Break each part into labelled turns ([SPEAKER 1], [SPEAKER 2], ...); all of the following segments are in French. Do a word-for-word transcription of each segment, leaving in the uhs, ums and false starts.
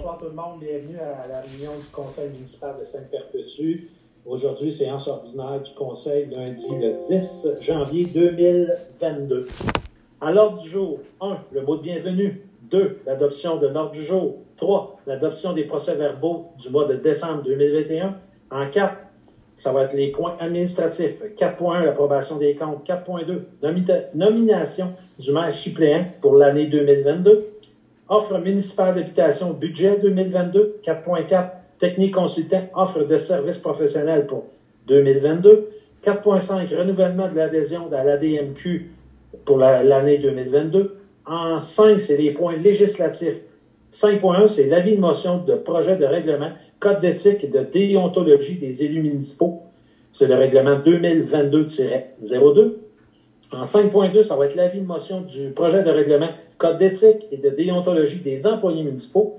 [SPEAKER 1] bonsoir tout le monde. Bienvenue à la réunion du Conseil municipal de Sainte-Perpétue. Aujourd'hui, séance ordinaire du Conseil, lundi le dix janvier deux mille vingt-deux. À l'ordre du jour, un. Le mot de bienvenue. deux. L'adoption de l'ordre du jour. trois. L'adoption des procès-verbaux du mois de décembre deux mille vingt et un. En quatre, ça va être les points administratifs. quatre point un, l'approbation des comptes. quatre point deux, nomita- nomination du maire suppléant pour l'année deux mille vingt-deux. Offre municipale d'habitation, budget deux mille vingt-deux. quatre point quatre, technique consultant, offre de services professionnels pour deux mille vingt-deux. quatre point cinq, renouvellement de l'adhésion à l'A D M Q pour la, l'année deux mille vingt-deux. En cinq, c'est les points législatifs. cinq point un, c'est l'avis de motion de projet de règlement, code d'éthique et de déontologie des élus municipaux. C'est le règlement deux mille vingt-deux tiret zéro deux. En cinq point deux, ça va être l'avis de motion du projet de règlement, code d'éthique et de déontologie des employés municipaux.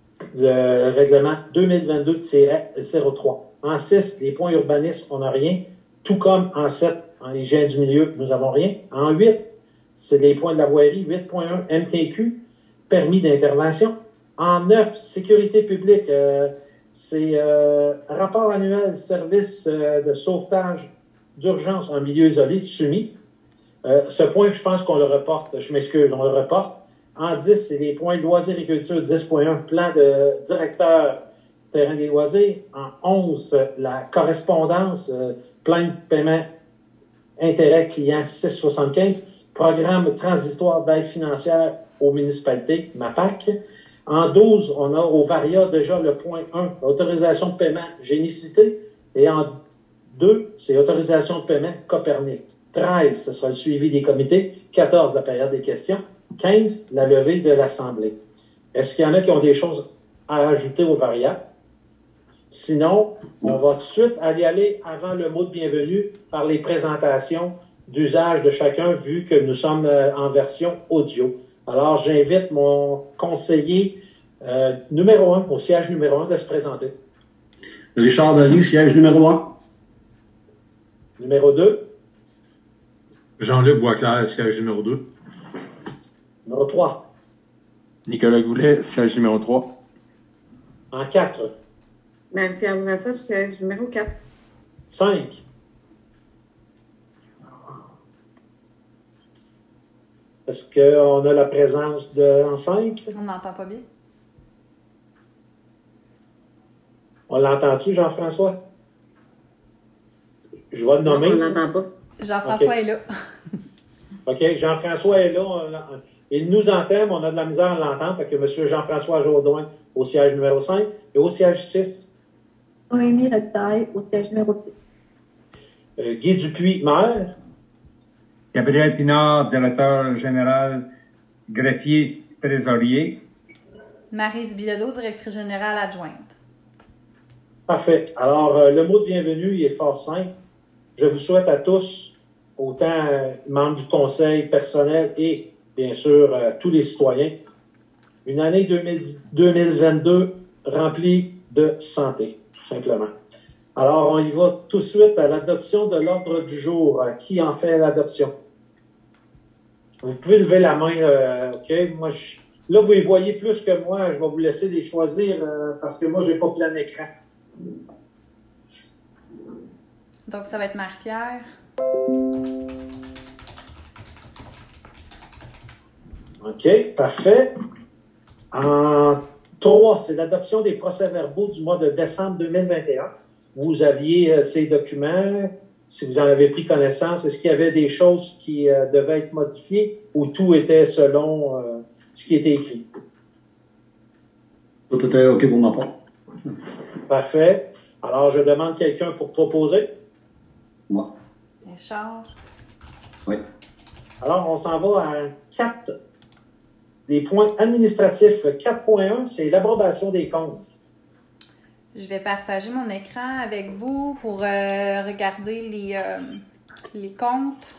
[SPEAKER 1] Le règlement deux mille vingt-deux tiret zéro trois. En six, les points urbanistes, on n'a rien. Tout comme en sept, en hygiène du milieu, nous n'avons rien. En huit, c'est les points de la voirie. huit point un, M T Q, permis d'intervention. En neuf, sécurité publique, euh, c'est euh, rapport annuel service euh, de sauvetage d'urgence en milieu isolé, soumis. Euh, ce point, je pense qu'on le reporte. Je m'excuse, on le reporte. En dix, c'est les points loisirs et culture, dix point un, plan de directeur terrain des loisirs. En onze, la correspondance, euh, plan de paiement intérêt client six soixante-quinze, programme transitoire d'aide financière aux municipalités, MAPAC. En douze, on a au VARIA déjà le point un, autorisation de paiement génicité. Et en deux, c'est autorisation de paiement Copernic. treize, ce sera le suivi des comités. quatorze, la période des questions. quinze, la levée de l'Assemblée. Est-ce qu'il y en a qui ont des choses à ajouter au VARIA? Sinon, on va tout de suite aller aller avant le mot de bienvenue par les présentations d'usage de chacun, vu que nous sommes en version audio. Alors, j'invite mon conseiller euh, numéro un, au siège numéro un, de se présenter.
[SPEAKER 2] Richard Delis, siège numéro un.
[SPEAKER 1] Numéro deux.
[SPEAKER 3] Jean-Luc Boisclair, siège numéro deux.
[SPEAKER 1] Numéro trois.
[SPEAKER 4] Nicolas Goulet, siège numéro trois.
[SPEAKER 1] En quatre.
[SPEAKER 5] Marie-Pierre Bourassa, siège numéro quatre.
[SPEAKER 1] cinq. Est-ce qu'on a la présence de en cinq?
[SPEAKER 6] On n'entend pas bien.
[SPEAKER 1] On l'entend-tu, Jean-François? Je vais le nommer.
[SPEAKER 5] Non, on ne l'entend pas.
[SPEAKER 6] Jean-François
[SPEAKER 1] Okay.
[SPEAKER 6] est là.
[SPEAKER 1] OK, Jean-François est là. On, il nous entend, mais on a de la misère à l'entendre. Fait que M. Jean-François Jourdain au siège numéro cinq et au siège six.
[SPEAKER 7] Noémie Retaille au siège numéro six.
[SPEAKER 1] Euh, Guy Dupuis, maire.
[SPEAKER 8] Gabriel Pinard, directeur général, greffier, trésorier.
[SPEAKER 6] Maryse Bilodeau, directrice générale adjointe.
[SPEAKER 1] Parfait. Alors, euh, le mot de bienvenue, il est fort simple. Je vous souhaite à tous, autant euh, membres du conseil personnel et, bien sûr, euh, tous les citoyens, une année deux mille vingt-deux remplie de santé, tout simplement. Alors, on y va tout de suite à l'adoption de l'ordre du jour. Qui en fait l'adoption? Vous pouvez lever la main, euh, OK? Moi, je, là, vous les voyez plus que moi. Je vais vous laisser les choisir euh, parce que moi, j'ai pas plein écran.
[SPEAKER 6] Donc, ça va être Marie-Pierre.
[SPEAKER 1] OK, parfait. En trois, c'est l'adoption des procès-verbaux du mois de décembre deux mille vingt et un. Vous aviez euh, ces documents, si vous en avez pris connaissance, est-ce qu'il y avait des choses qui euh, devaient être modifiées ou tout était selon euh, ce qui était écrit?
[SPEAKER 2] Tout était OK pour ma part.
[SPEAKER 1] Parfait. Alors, je demande quelqu'un pour proposer.
[SPEAKER 2] Moi.
[SPEAKER 6] Richard.
[SPEAKER 2] Oui.
[SPEAKER 1] Alors, on s'en va à quatre. Les points administratifs. quatre point un, c'est l'approbation des comptes.
[SPEAKER 6] Je vais partager mon écran avec vous pour euh, regarder les, euh, les comptes.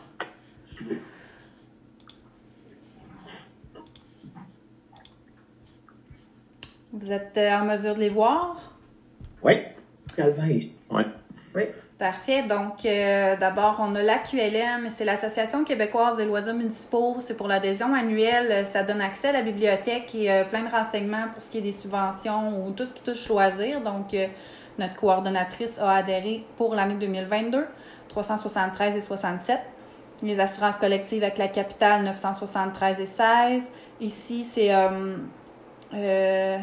[SPEAKER 6] Vous êtes euh, en mesure de les voir?
[SPEAKER 2] Oui.
[SPEAKER 1] Calvin.
[SPEAKER 4] Oui.
[SPEAKER 5] Oui.
[SPEAKER 6] Parfait. Donc, euh, d'abord, on a l'A Q L M, c'est l'Association québécoise des loisirs municipaux. C'est pour l'adhésion annuelle. Ça donne accès à la bibliothèque et euh, plein de renseignements pour ce qui est des subventions ou tout ce qui touche loisirs. Donc, euh, notre coordonnatrice a adhéré pour l'année deux mille vingt-deux, trois cent soixante-treize et soixante-sept. Les assurances collectives avec la capitale, neuf cent soixante-treize et seize. Ici, c'est... Euh, euh,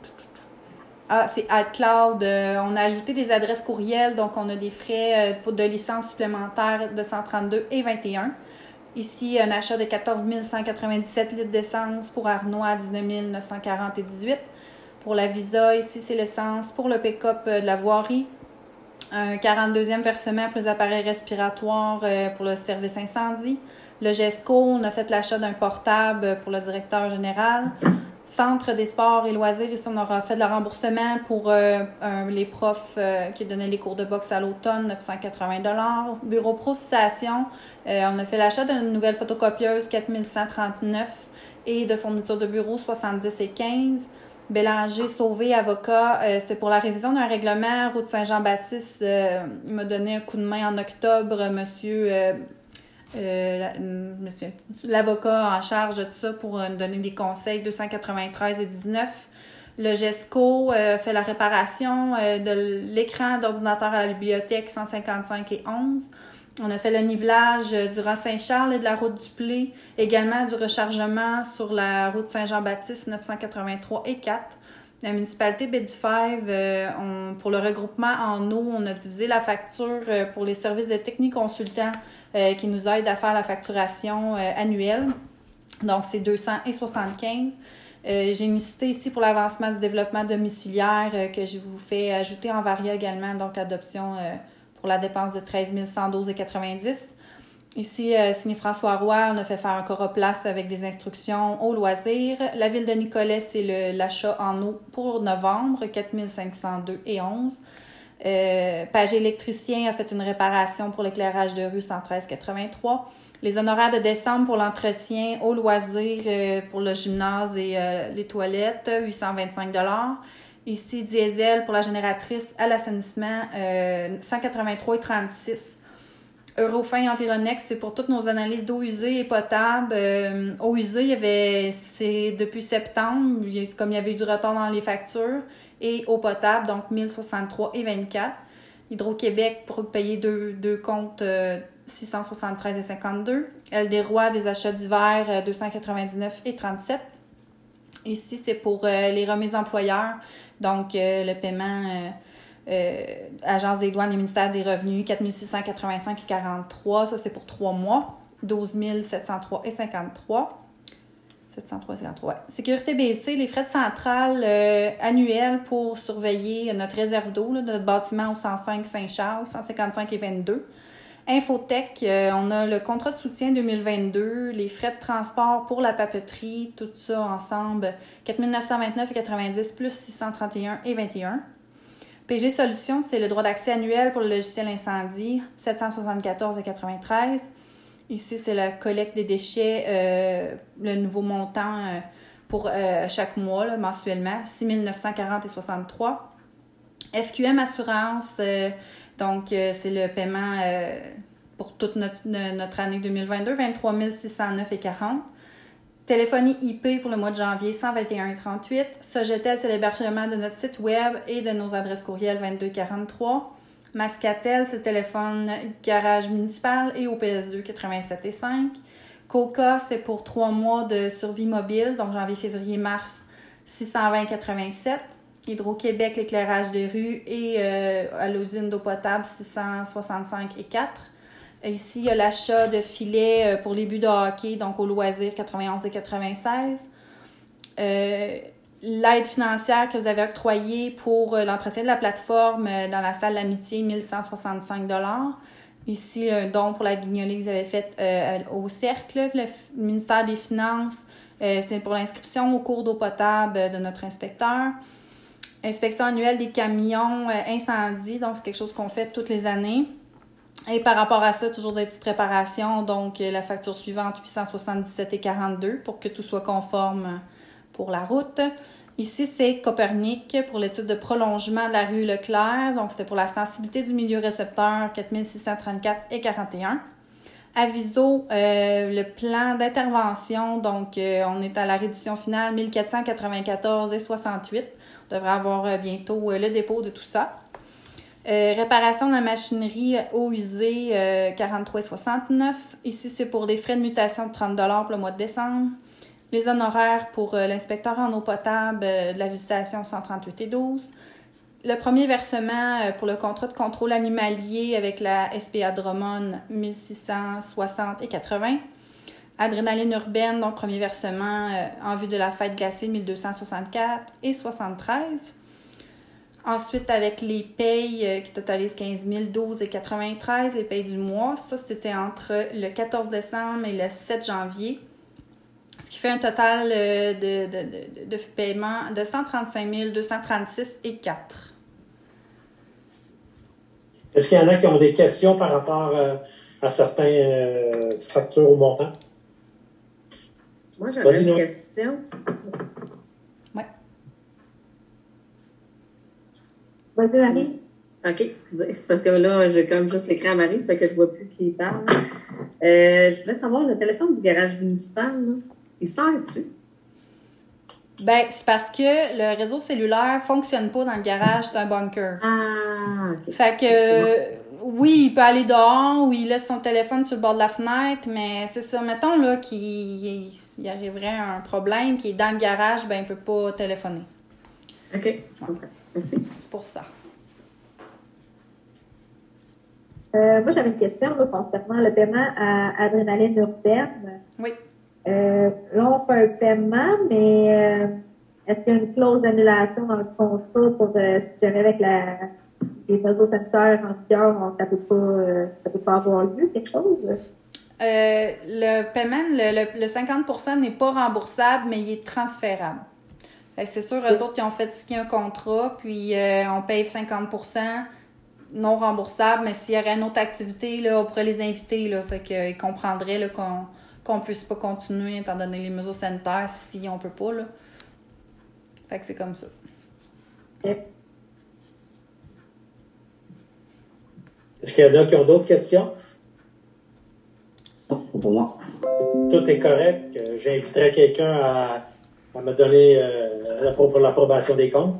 [SPEAKER 6] Ah, c'est iCloud. Euh, on a ajouté des adresses courriels, donc on a des frais euh, pour de licence supplémentaires de cent trente-deux et vingt et un. Ici, un achat de quatorze mille cent quatre-vingt-dix-sept litres d'essence pour Arnois à dix-neuf mille neuf cent quarante et dix-huit. Pour la Visa, ici, c'est l'essence pour le pick-up euh, de la voirie. Un quarante-deuxième versement pour les appareils respiratoires euh, pour le service incendie. Le GESCO, on a fait l'achat d'un portable pour le directeur général. Centre des sports et loisirs, ici, on aura fait le remboursement pour euh, un, les profs euh, qui donnaient les cours de boxe à l'automne, neuf cent quatre-vingts dollars. Bureau Pro Citation, euh, on a fait l'achat d'une nouvelle photocopieuse, quatre mille cent trente-neuf, et de fournitures de bureau, soixante-dix et quinze. Bélanger, Sauvé, avocat, euh, c'était pour la révision d'un règlement. Route Saint-Jean-Baptiste, euh, il m'a donné un coup de main en octobre, monsieur... Euh, Euh, la, monsieur, l'avocat en charge de tout ça pour euh, nous donner des conseils, deux cent quatre-vingt-treize et dix-neuf. Le GESCO euh, fait la réparation euh, de l'écran d'ordinateur à la bibliothèque, cent cinquante-cinq et onze. On a fait le nivelage euh, du rang Saint-Charles et de la route du Plé, également du rechargement sur la route Saint-Jean-Baptiste, neuf cent quatre-vingt-trois et quatre. La municipalité Bédufèvre, euh, on, pour le regroupement en eau, on a divisé la facture euh, pour les services de techniques consultants euh, qui nous aident à faire la facturation euh, annuelle. Donc, c'est deux cents et soixante-quinze. Euh, j'ai une cité ici pour l'avancement du développement domiciliaire euh, que je vous fais ajouter en varia également, donc l'adoption euh, pour la dépense de treize mille cent douze et quatre-vingt-dix. Ici, euh, signé François Roy, on a fait faire un coroplace avec des instructions au loisir. La ville de Nicolet, c'est le, l'achat en eau pour novembre, quatre mille cinq cent deux et onze. Euh, Pagé électricien a fait une réparation pour l'éclairage de rue, cent treize quatre-vingt-trois. Les honoraires de décembre pour l'entretien au loisir euh, pour le gymnase et euh, les toilettes, huit cent vingt-cinq dollars. Ici, diesel pour la génératrice à l'assainissement, euh, cent quatre-vingt-trois et trente-six. Eurofin Environex, c'est pour toutes nos analyses d'eau usée et potable. Euh, eau usée, il y avait, c'est depuis septembre, comme il y avait eu du retard dans les factures. Et eau potable, donc mille soixante-trois et vingt-quatre. Hydro-Québec pour payer deux, deux comptes euh, six cent soixante-treize et cinquante-deux. L des Rois, des achats d'hiver, euh, deux cent quatre-vingt-dix-neuf et trente-sept. Ici, c'est pour euh, les remises d'employeurs, donc euh, le paiement... Euh, Euh, Agence des douanes et ministère des revenus, quatre mille six cent quatre-vingt-cinq et quarante-trois. Ça, c'est pour trois mois. douze mille sept cent trois et cinquante-trois. sept cent trois et cinquante-trois, ouais. Sécurité B C, les frais de centrale euh, annuels pour surveiller notre réserve d'eau, là, de notre bâtiment au cent cinq Saint-Charles, cent cinquante-cinq et vingt-deux. Infotech, euh, on a le contrat de soutien deux mille vingt-deux, les frais de transport pour la papeterie, tout ça ensemble, quatre mille neuf cent vingt-neuf et quatre-vingt-dix plus six cent trente et un et vingt et un. P G Solutions, c'est le droit d'accès annuel pour le logiciel incendie, sept cent soixante-quatorze et quatre-vingt-treize. Ici, c'est la collecte des déchets, euh, le nouveau montant euh, pour euh, chaque mois, là, mensuellement, six mille neuf cent quarante et soixante-trois. F Q M Assurance, euh, donc euh, c'est le paiement euh, pour toute notre, notre année deux mille vingt-deux, vingt-trois mille six cent neuf et quarante. Téléphonie I P pour le mois de janvier, cent vingt et un et trente-huit. Sogetel, c'est l'hébergement de notre site web et de nos adresses courriel vingt-deux quarante-trois. Mascatel, c'est le téléphone garage municipal et au P S deux quatre-vingt-sept et cinq. Coca, c'est pour trois mois de survie mobile, donc janvier, février, mars, six cent vingt et quatre-vingt-sept. Hydro-Québec, l'éclairage des rues et euh, à l'usine d'eau potable, six cent soixante-cinq et quatre. Ici, il y a l'achat de filets pour les buts de hockey, donc au loisir, quatre-vingt-onze et quatre-vingt-seize. Euh, l'aide financière que vous avez octroyée pour l'entretien de la plateforme dans la salle L'Amitié, mille cent soixante-cinq dollars. Ici, un don pour la guignolée que vous avez fait euh, au Cercle, le ministère des Finances. Euh, c'est pour l'inscription au cours d'eau potable de notre inspecteur. Inspection annuelle des camions euh, incendie, donc c'est quelque chose qu'on fait toutes les années. Et par rapport à ça, toujours des petites réparations, donc la facture suivante, huit cent soixante-dix-sept et quarante-deux pour que tout soit conforme pour la route. Ici, c'est Copernic pour l'étude de prolongement de la rue Leclerc. Donc, c'était pour la sensibilité du milieu récepteur quatre mille six cent trente-quatre et quarante et un. Aviso, euh, le plan d'intervention. Donc, euh, on est à la rédition finale mille quatre cent quatre-vingt-quatorze et soixante-huit. On devrait avoir euh, bientôt euh, le dépôt de tout ça. Euh, réparation de la machinerie eau usée euh, quarante-trois et soixante-neuf. Ici, c'est pour des frais de mutation de trente dollars pour le mois de décembre. Les honoraires pour euh, l'inspecteur en eau potable euh, de la visitation cent trente-huit et douze. Le premier versement euh, pour le contrat de contrôle animalier avec la S P A Drummond mille six cent soixante et quatre-vingts. Adrénaline urbaine, donc premier versement euh, en vue de la fête glacée mille deux cent soixante-quatre et soixante-treize. Ensuite, avec les payes euh, qui totalisent quinze mille douze et quatre-vingt-treize, les payes du mois, ça c'était entre le quatorze décembre et le sept janvier. Ce qui fait un total euh, de, de, de, de paiement de cent trente-cinq mille deux cent trente-six et quatre.
[SPEAKER 1] Est-ce qu'il y en a qui ont des questions par rapport euh, à certains euh, factures au montant?
[SPEAKER 5] Moi, j'avais
[SPEAKER 1] Vas-y,
[SPEAKER 5] une
[SPEAKER 1] Noé.
[SPEAKER 5] question.
[SPEAKER 6] Oui.
[SPEAKER 7] Vas-y, Marie.
[SPEAKER 5] OK, excusez. C'est parce que là, j'ai comme juste l'écran à Marie, ça fait que je vois plus qui parle. Euh, je voulais savoir, le téléphone du garage municipal, là, il sert-tu?
[SPEAKER 6] Ben, c'est parce que le réseau cellulaire fonctionne pas dans le garage, c'est un bunker.
[SPEAKER 5] Ah, OK.
[SPEAKER 6] Fait que, euh, oui, il peut aller dehors ou il laisse son téléphone sur le bord de la fenêtre, mais c'est ça. Mettons, là, qu'il il arriverait un problème, qu'il est dans le garage, ben, il peut pas téléphoner.
[SPEAKER 5] OK, je comprends. Merci.
[SPEAKER 6] C'est pour ça.
[SPEAKER 7] Euh, moi, j'avais une question là, concernant le paiement à adrénaline urbaine.
[SPEAKER 6] Oui.
[SPEAKER 7] Euh, là, on fait un paiement, mais euh, est-ce qu'il y a une clause d'annulation dans le contrat pour euh, si jamais avec la, les mesures sanitaires en vigueur, on- ça peut pas, euh, ça peut pas avoir lieu, quelque chose?
[SPEAKER 6] Euh, le paiement, le, le, le cinquante pour cent n'est pas remboursable, mais il est transférable. Fait que c'est sûr, eux autres, ils ont fait signer un contrat, puis euh, on paye cinquante pour cent non remboursable, mais s'il y aurait une autre activité, là, on pourrait les inviter, là, fait qu'ils comprendraient là, qu'on qu'on puisse pas continuer étant donné les mesures sanitaires si on peut pas, là. Fait que c'est comme ça.
[SPEAKER 7] Ok.
[SPEAKER 1] Est-ce qu'il y en a qui ont d'autres questions?
[SPEAKER 2] Non, pas pour moi.
[SPEAKER 1] Tout est correct. Euh, J'inviterai quelqu'un à, à me donner euh, pour l'approbation des comptes.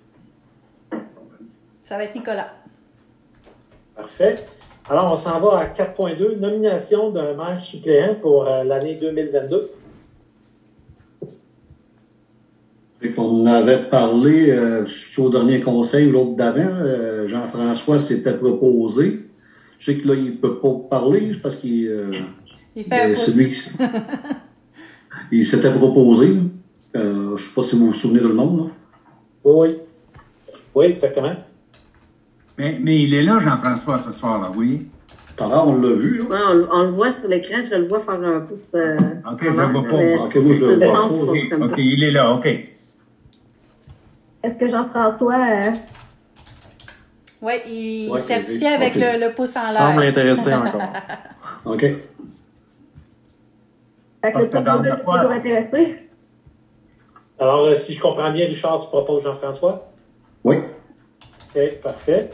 [SPEAKER 6] Ça va être Nicolas.
[SPEAKER 1] Parfait. Alors, on s'en va à quatre point deux, nomination d'un maire suppléant pour euh, l'année deux mille vingt-deux.
[SPEAKER 2] Et qu'on avait parlé euh, au dernier conseil ou l'autre d'avant, euh, Jean-François s'était proposé. Je sais que là, il ne peut pas parler parce qu'il euh,
[SPEAKER 6] Il fait un
[SPEAKER 2] euh,
[SPEAKER 6] pouce.
[SPEAKER 2] celui qui- il s'était proposé. Euh, je ne sais pas si vous vous souvenez de le nom. Là.
[SPEAKER 1] Oui, oui. Oui, exactement.
[SPEAKER 8] Mais, mais il est là, Jean-François, ce soir-là, oui.
[SPEAKER 2] Tout à l'heure, on l'a vu. Là.
[SPEAKER 5] Ouais, on, on le voit sur l'écran, je le vois faire un pouce. Euh,
[SPEAKER 8] OK, je le vois pas.
[SPEAKER 5] mais
[SPEAKER 2] Ok, moi, je le
[SPEAKER 5] le
[SPEAKER 2] vois
[SPEAKER 5] son
[SPEAKER 2] pas.
[SPEAKER 5] ne
[SPEAKER 8] OK,
[SPEAKER 5] fonctionne
[SPEAKER 8] OK,
[SPEAKER 5] pas.
[SPEAKER 8] il est là, OK.
[SPEAKER 7] Est-ce que Jean-François, euh,
[SPEAKER 6] Oui, il
[SPEAKER 2] Ouais,
[SPEAKER 6] certifie
[SPEAKER 2] ok.
[SPEAKER 6] avec le, le pouce en
[SPEAKER 4] Semble
[SPEAKER 6] l'air.
[SPEAKER 4] intéressé encore.
[SPEAKER 2] OK.
[SPEAKER 7] fait que
[SPEAKER 8] Parce
[SPEAKER 7] le
[SPEAKER 8] que dans
[SPEAKER 7] proposé
[SPEAKER 8] la
[SPEAKER 7] est
[SPEAKER 8] fois-
[SPEAKER 7] toujours intéressé?
[SPEAKER 1] Alors, euh, si je comprends bien, Richard, tu proposes Jean-François?
[SPEAKER 2] Oui.
[SPEAKER 1] OK, parfait.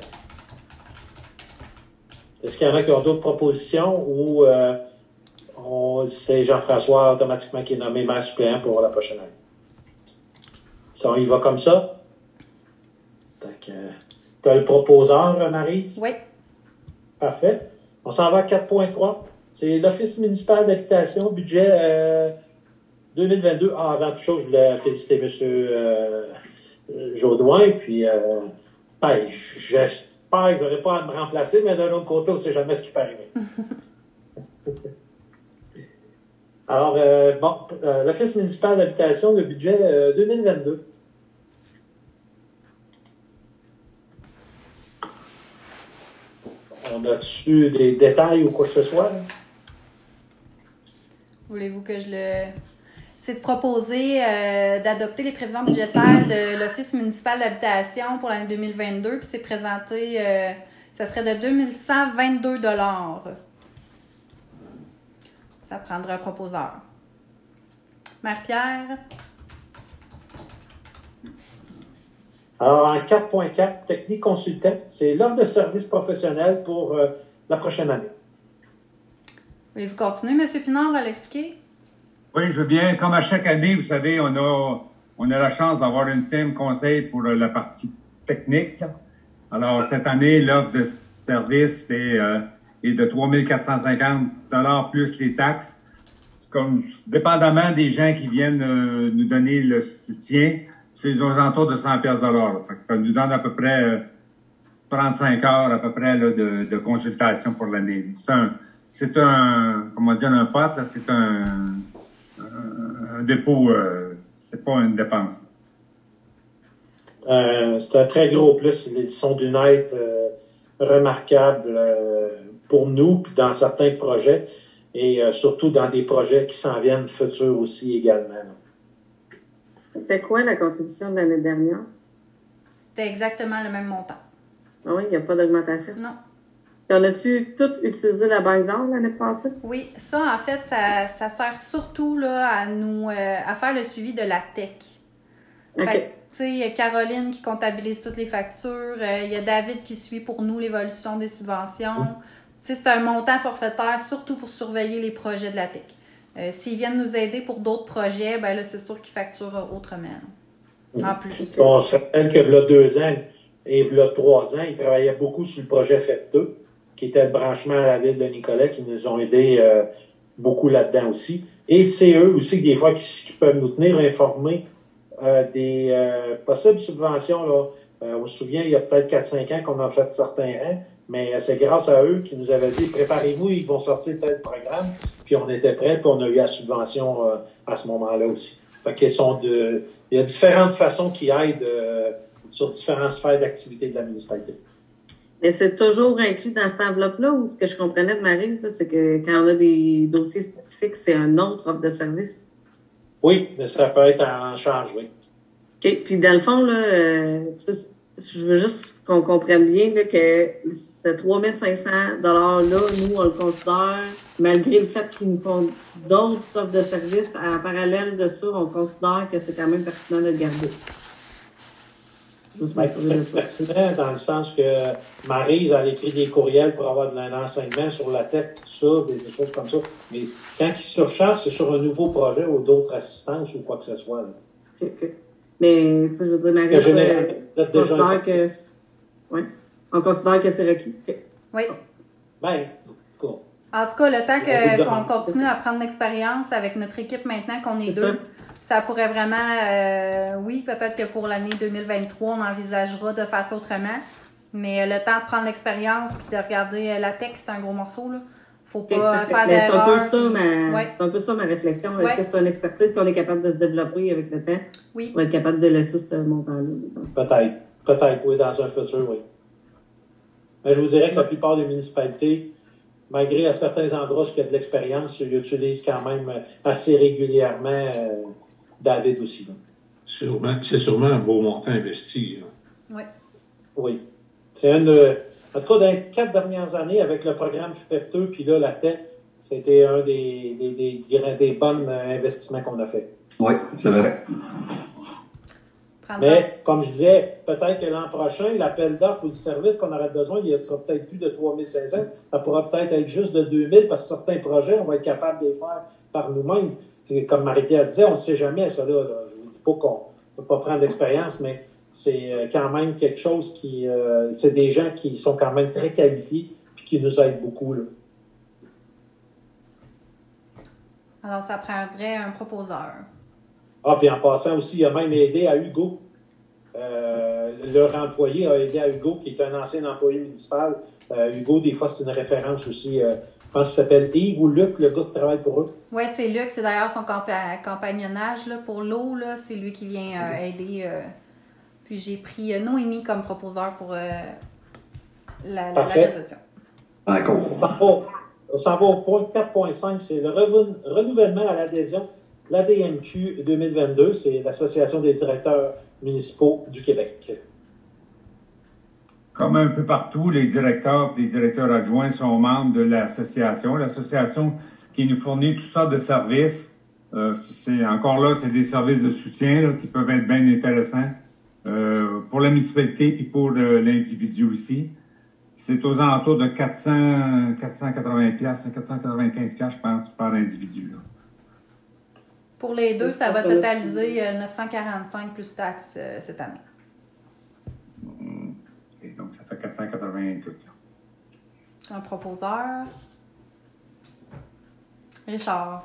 [SPEAKER 1] Est-ce qu'il y en a qui ont d'autres propositions ou euh, on- c'est Jean-François automatiquement qui est nommé maire suppléant pour la prochaine année? Si on y va comme ça? Tu as le proposeur, Maryse?
[SPEAKER 6] Oui.
[SPEAKER 1] Parfait. On s'en va à quatre point trois. C'est l'Office municipal d'habitation, budget euh, deux mille vingt-deux. Ah, avant toute chose, je voulais féliciter M. Euh, Jodoin. Puis, euh, ben, j'espère que je n'aurai pas à me remplacer, mais d'un autre côté, on ne sait jamais ce qui peut arriver. Alors, euh, bon, euh, l'Office municipal d'habitation, le budget euh, deux mille vingt-deux. On a-tu des détails ou quoi que ce soit? Là?
[SPEAKER 6] Voulez-vous que je le... C'est de proposer euh, d'adopter les prévisions budgétaires de l'Office municipal d'habitation pour l'année deux mille vingt-deux, puis c'est présenté, euh, ça serait de deux mille cent vingt-deux dollars. Ça prendra un proposeur. Mère-Pierre?
[SPEAKER 1] Alors, en quatre point quatre, technique consultant, c'est l'offre de services professionnels pour euh, la prochaine année.
[SPEAKER 6] Voulez-vous continuer, M. Pinard, à l'expliquer?
[SPEAKER 8] Oui, je veux bien. Comme à chaque année, vous savez, on a, on a la chance d'avoir une firme conseil pour la partie technique. Alors, cette année, l'offre de service est, euh, est de trois mille quatre cent cinquante dollars plus les taxes. Comme, dépendamment des gens qui viennent euh, nous donner le soutien, c'est aux alentours de cent dollars. Fait que ça nous donne à peu près euh, trente-cinq heures à peu près là, de, de consultation pour l'année. C'est un, c'est un, comment dire, un pot, là, c'est un, un, un dépôt, euh, c'est pas une dépense.
[SPEAKER 1] Euh, c'est un très gros plus. Ils sont d'une aide euh, remarquable euh, pour nous, puis dans certains projets, et euh, surtout dans des projets qui s'en viennent futurs aussi également.
[SPEAKER 5] C'était quoi la contribution de l'année dernière?
[SPEAKER 6] C'était exactement le même montant.
[SPEAKER 5] Ah oui, il n'y a pas d'augmentation?
[SPEAKER 6] Non.
[SPEAKER 5] Et on a-tu tout utilisé la Banque d'or l'année passée?
[SPEAKER 6] Oui, ça, en fait, ça, ça sert surtout là, à nous euh, à faire le suivi de la tech.
[SPEAKER 5] OK.
[SPEAKER 6] Fait, tu sais, il y a Caroline qui comptabilise toutes les factures. Euh, il y a David qui suit pour nous l'évolution des subventions. Mm. Tu sais, c'est un montant forfaitaire surtout pour surveiller les projets de la tech. Euh, s'ils viennent nous aider pour d'autres projets, ben là, c'est sûr qu'ils facturent autrement. Mmh. En plus.
[SPEAKER 1] On se rappelle que il y a deux ans et il y a trois ans, ils travaillaient beaucoup sur le projet F E P deux, qui était le branchement à la ville de Nicolet, qui nous ont aidés euh, beaucoup là-dedans aussi. Et c'est eux aussi, des fois, qui, qui peuvent nous tenir informés euh, des euh, possibles subventions. Là. Euh, on se souvient, il y a peut-être quatre cinq ans qu'on a fait certains rangs, mais c'est grâce à eux qui nous avaient dit « Préparez-vous, ils vont sortir tel programme ». Puis on était prêts, puis on a eu la subvention euh, à ce moment-là aussi. Fait qu'ils sont de, il y a différentes façons qui aident euh, sur différentes sphères d'activité de la municipalité.
[SPEAKER 5] Mais c'est toujours inclus dans cette enveloppe-là, ou ce que je comprenais de Maryse, c'est que quand on a des dossiers spécifiques, c'est un autre offre de service?
[SPEAKER 1] Oui, mais ça peut être en charge, oui.
[SPEAKER 5] OK. Puis dans le fond, là, euh, je veux juste qu'on comprenne bien là, que ce trois mille cinq cents dollars-là, nous, on le considère, malgré le fait qu'ils nous font d'autres offres de services, en parallèle de ça, on considère que c'est quand même pertinent de le garder.
[SPEAKER 1] Ben, c'est pertinent dans le sens que Maryse, elle écrit des courriels pour avoir de l'enseignement sur la tech, tout ça, des choses comme ça. Mais quand ils surchargent, c'est sur un nouveau projet ou d'autres assistances ou quoi que ce soit. Là.
[SPEAKER 5] OK, OK. Mais, tu sais, je veux dire, Maryse, euh, on considère que... Oui. On considère que c'est requis. Okay.
[SPEAKER 6] Oui.
[SPEAKER 1] Ben, cool.
[SPEAKER 6] En tout cas, le temps que, qu'on continue à prendre l'expérience avec notre équipe maintenant, qu'on est, est deux, ça. ça pourrait vraiment, euh, oui, peut-être que pour l'année deux mille vingt-trois, on envisagera de faire ça autrement. Mais le temps de prendre l'expérience et de regarder la tech, c'est un gros morceau, là. Faut pas okay, faire
[SPEAKER 5] mais c'est un peu ça ma,
[SPEAKER 6] ouais.
[SPEAKER 5] c'est un peu ça ma réflexion. Est-ce
[SPEAKER 6] ouais.
[SPEAKER 5] que c'est une expertise qu'on est capable de se développer avec le temps?
[SPEAKER 6] Oui.
[SPEAKER 5] Pour être capable de laisser ce montant-là?
[SPEAKER 1] Peut-être. Peut-être, oui, dans un futur, oui. Mais je vous dirais que la plupart des municipalités, malgré à certains endroits où il y a de l'expérience, ils utilisent quand même assez régulièrement euh, David aussi.
[SPEAKER 3] Sûrement, c'est sûrement un beau montant investi. Là.
[SPEAKER 6] Oui.
[SPEAKER 1] Oui. C'est une... Euh, en tout cas, dans les quatre dernières années, avec le programme F E P deux, puis là, la tech, c'était un des, des, des, des bons investissements qu'on a fait.
[SPEAKER 2] Oui, c'est vrai.
[SPEAKER 1] Mais, comme je disais, peut-être que l'an prochain, l'appel d'offres ou le service qu'on aurait besoin, il ne sera peut-être plus de trois mille cinq cents, ça pourra peut-être être juste de deux mille, parce que certains projets, on va être capable de les faire par nous-mêmes. Comme Marie-Pierre disait, on ne sait jamais ça là. là. Je ne vous dis pas qu'on ne peut pas prendre d'expérience, mais c'est quand même quelque chose qui... Euh, c'est des gens qui sont quand même très qualifiés et qui nous aident beaucoup, là.
[SPEAKER 6] Alors, ça prendrait un proposeur.
[SPEAKER 1] Ah, puis en passant aussi, il a même aidé à Hugo. Euh, leur employé a aidé à Hugo, qui est un ancien employé municipal. Euh, Hugo, des fois, c'est une référence aussi. Euh, je pense qu'il s'appelle Yves ou Luc, le gars qui travaille pour eux.
[SPEAKER 6] Oui, c'est Luc. C'est d'ailleurs son campa- compagnonnage là, pour l'eau. Là, c'est lui qui vient euh, aider. Euh, puis j'ai pris euh, Noémie comme proposeur pour euh, la, la, la résolution.
[SPEAKER 2] D'accord.
[SPEAKER 1] On s'en va au point quatre point cinq, c'est le reven- renouvellement à l'adhésion de l'A D M Q deux mille vingt-deux, c'est l'Association des directeurs municipaux du Québec.
[SPEAKER 8] Comme un peu partout, les directeurs et les directeurs adjoints sont membres de l'association. L'association qui nous fournit toutes sortes de services. Euh, c'est, encore là, c'est des services de soutien là, qui peuvent être bien intéressants. euh, pour la municipalité puis pour euh, l'individu aussi. C'est aux alentours de quatre cents, quatre cent quatre-vingts piastres, quatre cent quatre-vingt-quinze piastres, je pense, par individu. Là.
[SPEAKER 6] Pour les deux, ça va totaliser euh, neuf cent quarante-cinq plus taxes euh, cette année.
[SPEAKER 8] Et donc, ça fait quatre cent quatre-vingts tout.
[SPEAKER 6] Un proposeur. Richard.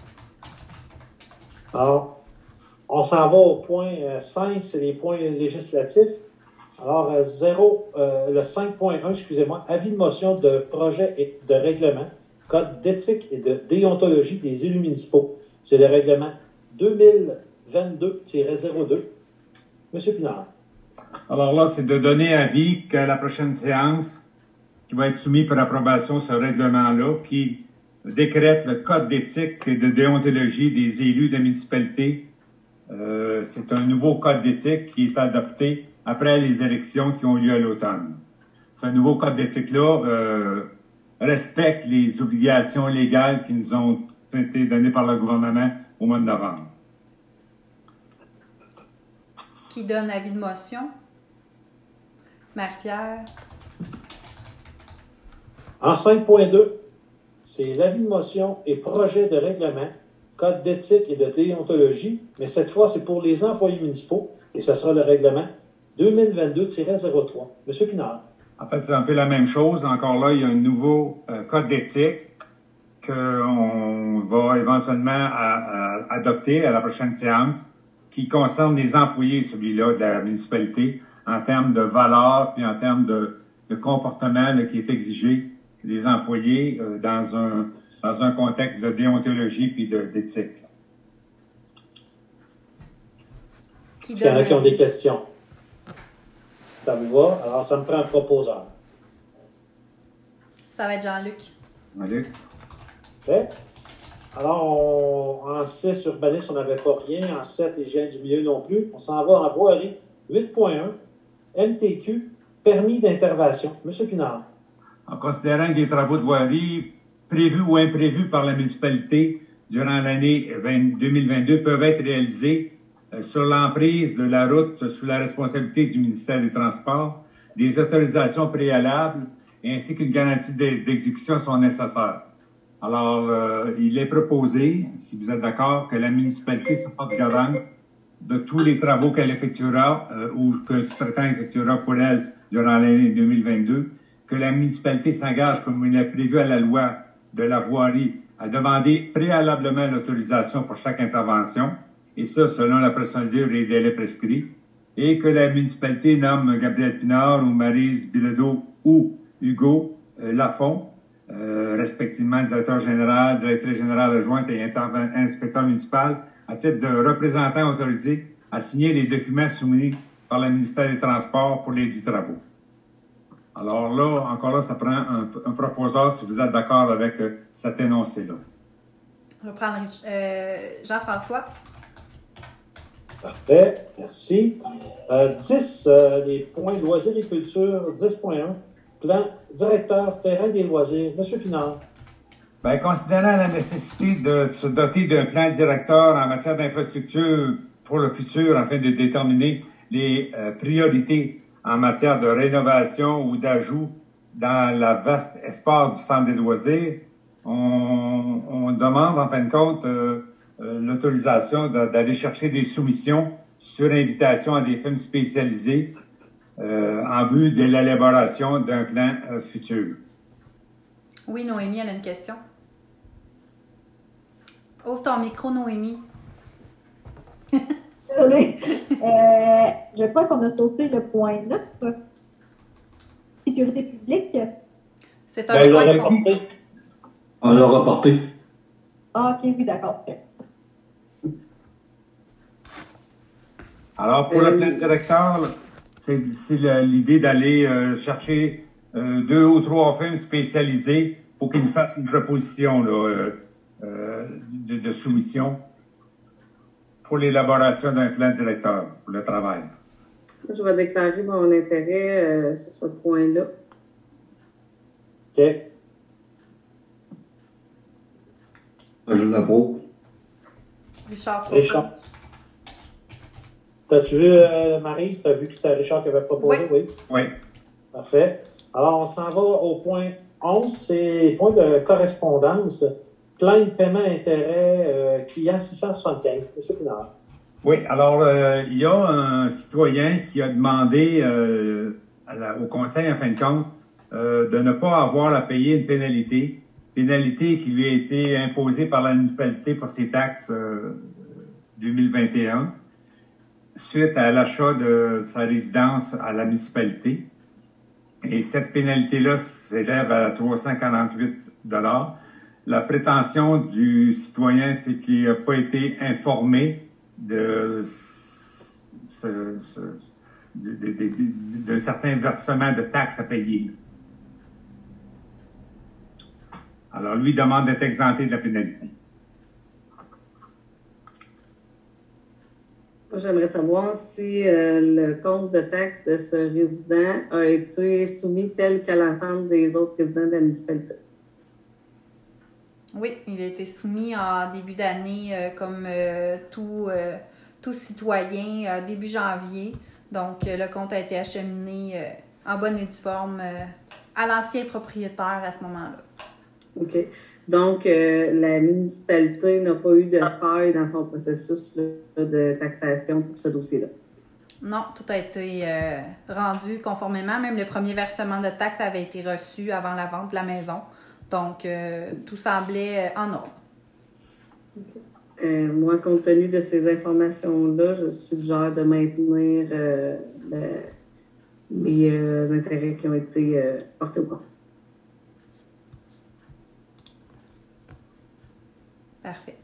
[SPEAKER 1] Alors, on s'en va au point euh, cinq, c'est les points législatifs. Alors, euh, zéro, euh, le cinq point un, excusez-moi, avis de motion de projet et de règlement, code d'éthique et de déontologie des élus municipaux. C'est le règlement deux mille vingt-deux tiret zéro deux. Monsieur Pinard.
[SPEAKER 8] Alors là, c'est de donner avis qu'à la prochaine séance, qui va être soumis pour approbation ce règlement-là, qui décrète le code d'éthique et de déontologie des élus de municipalité. Euh, c'est un nouveau code d'éthique qui est adopté après les élections qui ont lieu à l'automne. Ce nouveau code d'éthique-là euh, respecte les obligations légales qui nous ont été données par le gouvernement au mois de novembre.
[SPEAKER 6] Qui donne avis de motion? Marie-Pierre.
[SPEAKER 1] En cinq point deux, c'est l'avis de motion et projet de règlement, code d'éthique et de déontologie, mais cette fois, c'est pour les employés municipaux et ce sera le règlement deux mille vingt-deux tiret zéro trois. Monsieur Pinard.
[SPEAKER 8] En fait, c'est un peu la même chose. Encore là, il y a un nouveau euh, code d'éthique qu'on va éventuellement à, à adopter à la prochaine séance qui concerne les employés, celui-là, de la municipalité, en termes de valeurs puis en termes de, de comportement là, qui est exigé des employés euh, dans un dans un contexte de déontologie puis de, d'éthique.
[SPEAKER 1] S'il y en a qui ont des questions. Ça vous va? Alors, ça me prend un proposeur.
[SPEAKER 6] Ça va être Jean-Luc.
[SPEAKER 8] Jean-Luc.
[SPEAKER 1] Fait. Alors, on, en six, urbanisme, on n'avait pas rien. En sept, hygiène du milieu non plus. On s'en va en voirie. huit point un, M T Q, permis d'intervention. Monsieur Pinard.
[SPEAKER 8] En considérant que des travaux de voirie prévus ou imprévus par la municipalité durant l'année deux mille vingt-deux peuvent être réalisés euh, sur l'emprise de la route sous la responsabilité du ministère des Transports, des autorisations préalables ainsi qu'une garantie d'exécution sont nécessaires. Alors, euh, il est proposé, si vous êtes d'accord, que la municipalité se porte garante de tous les travaux qu'elle effectuera euh, ou que le sous-traitant effectuera pour elle durant l'année deux mille vingt-deux, que la municipalité s'engage, comme il est prévu à la loi de la voirie, à demander préalablement l'autorisation pour chaque intervention, et ça selon la procédure et les délais prescrits, et que la municipalité nomme Gabriel Pinard ou Maryse Bilodeau ou Hugo euh, Lafont, euh, respectivement directeur général, directrice générale adjointe et inspecteur municipal, à titre de représentant autorisé à signer les documents soumis par le ministère des Transports pour les dix travaux. Alors là, encore là, ça prend un, un proposeur si vous êtes d'accord avec euh, cet énoncé-là.
[SPEAKER 6] On va prendre euh, Jean-François.
[SPEAKER 1] Parfait, merci. Euh, dix, euh, les points loisirs et culture, dix point un, plan directeur terrain des loisirs. Monsieur Pinard.
[SPEAKER 8] Bien, considérant la nécessité de se doter d'un plan directeur en matière d'infrastructure pour le futur afin de déterminer les euh, priorités en matière de rénovation ou d'ajout dans la vaste espace du centre des loisirs, on, on demande en fin de compte euh, euh, l'autorisation de, d'aller chercher des soumissions sur invitation à des firmes spécialisées euh, en vue de l'élaboration d'un plan euh, futur.
[SPEAKER 6] Oui, Noémie, elle a une question. Ouvre ton micro, Noémie.
[SPEAKER 7] Désolée. Euh, je crois qu'on a sauté le point neuf. Sécurité publique.
[SPEAKER 6] C'est un
[SPEAKER 1] Ben,
[SPEAKER 6] point qu'on...
[SPEAKER 2] On l'a reporté.
[SPEAKER 7] Ah, ok, oui, d'accord, c'est vrai.
[SPEAKER 8] Alors, pour euh... le plan directeur, c'est, c'est l'idée d'aller euh, chercher euh, deux ou trois firmes spécialisées pour qu'ils nous fassent une proposition là, euh, euh, de, de soumission pour l'élaboration d'un plan directeur pour le travail.
[SPEAKER 5] Je vais déclarer mon intérêt euh, sur ce point-là.
[SPEAKER 1] OK.
[SPEAKER 2] Je l'approuve.
[SPEAKER 6] Richard.
[SPEAKER 1] Richard. T'as-tu vu, euh, Marie, t'as vu que c'était Richard qui avait proposé?
[SPEAKER 6] Oui.
[SPEAKER 1] Oui.
[SPEAKER 8] Oui.
[SPEAKER 1] Parfait. Alors, on s'en va au point onze, c'est point de correspondance. Plainte, paiement, intérêt, euh, client six cent soixante-quinze. Monsieur Pinard.
[SPEAKER 8] Oui, alors, euh, il y a un citoyen qui a demandé euh, à la, au conseil, en fin de compte, euh, de ne pas avoir à payer une pénalité. Pénalité qui lui a été imposée par la municipalité pour ses taxes euh, deux mille vingt et un, suite à l'achat de sa résidence à la municipalité. Et cette pénalité-là s'élève à trois cent quarante-huit dollars. La prétention du citoyen, c'est qu'il n'a pas été informé de, ce, ce, de, de, de, de, de certains versements de taxes à payer. Alors, lui demande d'être exempté de la pénalité.
[SPEAKER 5] J'aimerais savoir si euh, le compte de taxes de ce résident a été soumis tel qu'à l'ensemble des autres résidents de la municipalité.
[SPEAKER 6] Oui, il a été soumis en début d'année euh, comme euh, tout, euh, tout citoyen, euh, début janvier. Donc, euh, le compte a été acheminé euh, en bonne et due forme euh, à l'ancien propriétaire à ce moment-là.
[SPEAKER 5] OK. Donc, euh, la municipalité n'a pas eu de faille dans son processus là, de taxation pour ce dossier-là.
[SPEAKER 6] Non, tout a été euh, rendu conformément. Même le premier versement de taxes avait été reçu avant la vente de la maison. Donc, euh, tout semblait euh, en ordre.
[SPEAKER 5] Okay. Euh, moi, compte tenu de ces informations-là, je suggère de maintenir euh, le, les euh, intérêts qui ont été euh, portés au compte.
[SPEAKER 6] Parfait.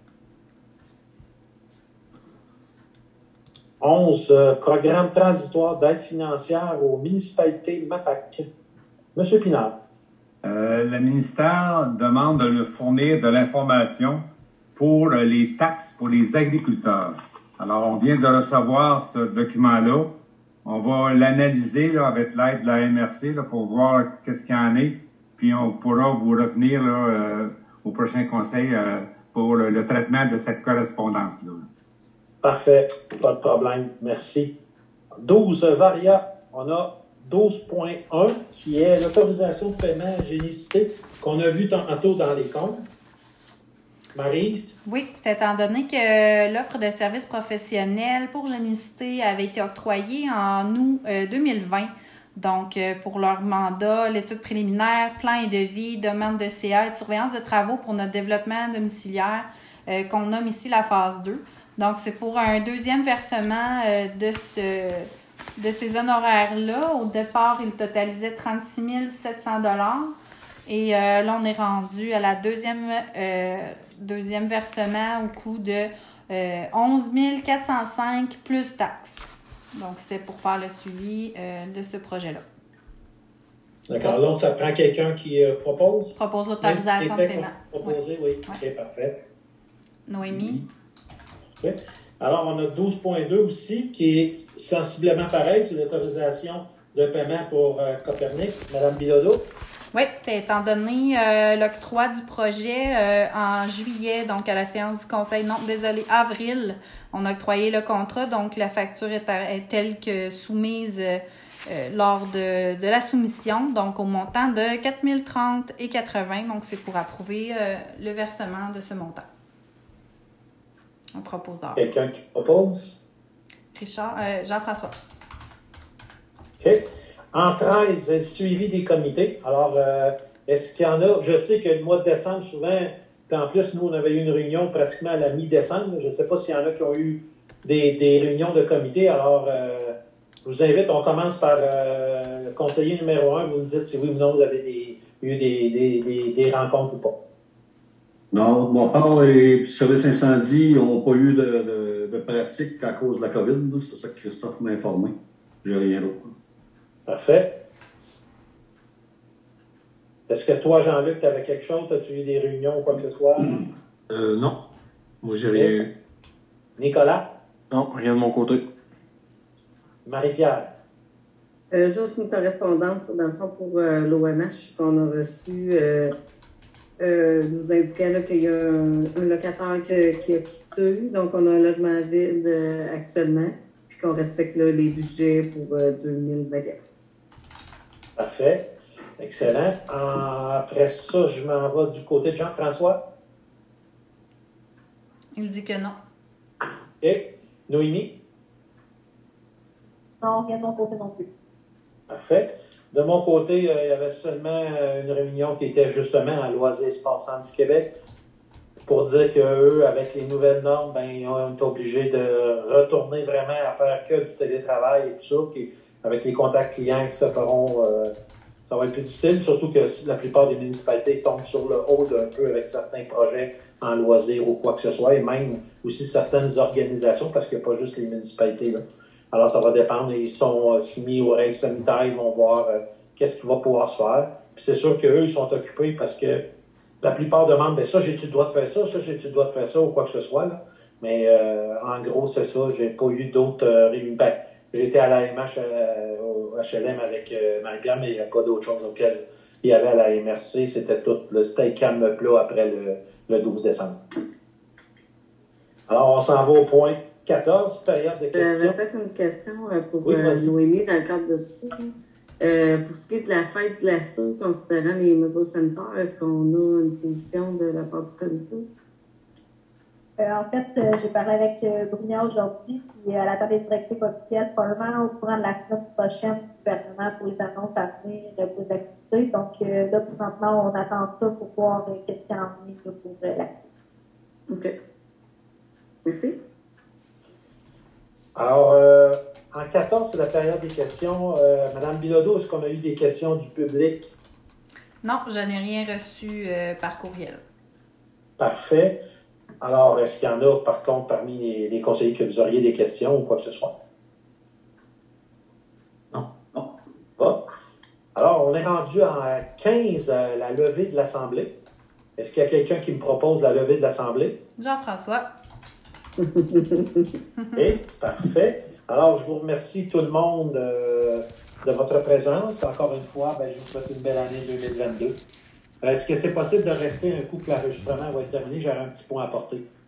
[SPEAKER 1] onze. Euh, programme transitoire d'aide financière aux municipalités MAPAC. Monsieur Pinard.
[SPEAKER 8] Euh, le ministère demande de lui fournir de l'information pour les taxes pour les agriculteurs. Alors, on vient de recevoir ce document-là. On va l'analyser là, avec l'aide de la M R C là, pour voir qu'est-ce qu'il y en est. Puis, on pourra vous revenir là, euh, au prochain conseil euh, pour le, le traitement de cette correspondance-là.
[SPEAKER 1] Parfait. Pas de problème. Merci. douze. Varia. On a douze point un, qui est l'autorisation de paiement génicité qu'on a vu tantôt dans les comptes. Maryse?
[SPEAKER 6] Oui, c'est étant donné que l'offre de services professionnels pour génicité avait été octroyée en août euh, deux mille vingt. Donc, euh, pour leur mandat, l'étude préliminaire, plan et devis, demande de C A et de surveillance de travaux pour notre développement domiciliaire euh, qu'on nomme ici la phase deux. Donc, c'est pour un deuxième versement euh, de ce... de ces honoraires-là. Au départ, ils totalisaient trente-six mille sept cents dollars. Et euh, là, on est rendu à la deuxième, euh, deuxième versement au coût de euh, onze mille quatre cent cinq plus taxes. Donc, c'était pour faire le suivi euh, de ce projet-là.
[SPEAKER 1] D'accord. Donc, ça prend quelqu'un qui euh, propose?
[SPEAKER 6] Propose l'autorisation de paiement.
[SPEAKER 1] Proposer, oui. oui.
[SPEAKER 6] Ouais.
[SPEAKER 1] OK, parfait.
[SPEAKER 6] Noémie?
[SPEAKER 1] OK. Alors, on a douze point deux aussi, qui est sensiblement pareil, c'est l'autorisation de paiement pour euh, Copernic. Madame Bilodeau?
[SPEAKER 6] Oui, c'était étant donné euh, l'octroi du projet euh, en juillet, donc à la séance du conseil, non, désolé, avril, on a octroyé le contrat, donc la facture est, à, est telle que soumise euh, euh, lors de, de la soumission, donc au montant de quatre mille trente et quatre-vingts, donc c'est pour approuver euh, le versement de ce montant. Un proposeur.
[SPEAKER 1] Quelqu'un qui propose?
[SPEAKER 6] Richard, euh, Jean-François.
[SPEAKER 1] OK. En treize, suivi des comités. Alors, euh, est-ce qu'il y en a? Je sais que le mois de décembre, souvent, puis en plus, nous, on avait eu une réunion pratiquement à la mi-décembre. Je ne sais pas s'il y en a qui ont eu des, des réunions de comités. Alors, euh, je vous invite, on commence par euh, conseiller numéro un. Vous nous dites si oui ou non vous avez des, eu des, des, des, des rencontres ou pas.
[SPEAKER 2] Non, de ma part, les services incendies n'ont pas eu de, de, de pratique à cause de la COVID. C'est ça que Christophe m'a informé. J'ai rien d'autre.
[SPEAKER 1] Parfait. Est-ce que toi, Jean-Luc, tu avais quelque chose? As-tu eu des réunions ou quoi que ce soit?
[SPEAKER 3] Euh, non. Moi, j'ai rien eu.
[SPEAKER 1] Nicolas?
[SPEAKER 4] Non, rien de mon côté.
[SPEAKER 1] Marie-Pierre?
[SPEAKER 5] Euh, juste une correspondance, dans le fond, pour euh, l'O M H qu'on a reçu, euh, euh, nous indiquant là, qu'il y a un, un locataire que, qui a quitté. Donc, on a un logement vide euh, actuellement. Puis qu'on respecte là, les budgets pour euh, deux mille vingt et un.
[SPEAKER 1] Parfait. Excellent. Après ça, je m'en vais du côté de Jean-François.
[SPEAKER 6] Il dit que non.
[SPEAKER 1] Et Noémie?
[SPEAKER 7] Non, rien de mon côté non plus.
[SPEAKER 1] Parfait. De mon côté, euh, il y avait seulement euh, une réunion qui était justement à Loisirs Espace du Québec pour dire qu'eux, avec les nouvelles normes, ben, ils ont été obligés de retourner vraiment à faire que du télétravail et tout ça, qui, avec les contacts clients qui se feront, euh, ça va être plus difficile, surtout que la plupart des municipalités tombent sur le haut d'un peu avec certains projets en loisirs ou quoi que ce soit, et même aussi certaines organisations, parce qu'il n'y a pas juste les municipalités, là. Alors, ça va dépendre. Ils sont soumis aux règles sanitaires. Ils vont voir euh, qu'est-ce qui va pouvoir se faire. Puis c'est sûr qu'eux, ils sont occupés parce que la plupart demandent, bien ça, j'ai-tu le droit de faire ça, ça, j'ai-tu le droit de faire ça ou quoi que ce soit. Là. Mais euh, en gros, c'est ça. J'ai pas eu d'autres euh, réunions. Ben, j'étais à l'A M H, euh, au H L M avec euh, Marie-Pierre, mais il n'y a pas d'autre chose auquel il y avait à la M R C. C'était tout le c'était calme plat après le, le douze décembre. Alors, on s'en va au point quatorze, période de questions.
[SPEAKER 5] J'avais peut-être une question pour
[SPEAKER 1] Oui,
[SPEAKER 5] euh, Noémie dans le cadre de tout ça. Euh, pour ce qui est de la fête de la S A, considérant les mesures sanitaires, est-ce qu'on a une position de la part du comité?
[SPEAKER 7] Euh, en fait, euh, j'ai parlé avec euh, Brunière aujourd'hui, puis à l'attente des directives officielles, probablement au courant de la semaine prochaine du gouvernement pour les annonces à venir euh, pour les activités. Donc euh, là, présentement, on attend ça pour voir euh, qu'est-ce qu'il y en est là, pour euh, la suite.
[SPEAKER 5] OK. Merci.
[SPEAKER 1] Alors, euh, en quatorze, c'est la période des questions. Euh, Madame Bilodeau, est-ce qu'on a eu des questions du public?
[SPEAKER 6] Non, je n'ai rien reçu euh, par courriel.
[SPEAKER 1] Parfait. Alors, est-ce qu'il y en a, par contre, parmi les, les conseillers que vous auriez des questions ou quoi que ce soit?
[SPEAKER 2] Non.
[SPEAKER 1] Non. Pas. Alors, on est rendu à quinze, euh, la levée de l'Assemblée. Est-ce qu'il y a quelqu'un qui me propose la levée de l'Assemblée?
[SPEAKER 6] Jean-François.
[SPEAKER 1] OK, parfait. Alors, je vous remercie tout le monde euh, de votre présence. Encore une fois, ben, je vous souhaite une belle année deux mille vingt-deux. Est-ce que c'est possible de rester un coup que l'enregistrement va être terminé? J'aurai un petit point à apporter.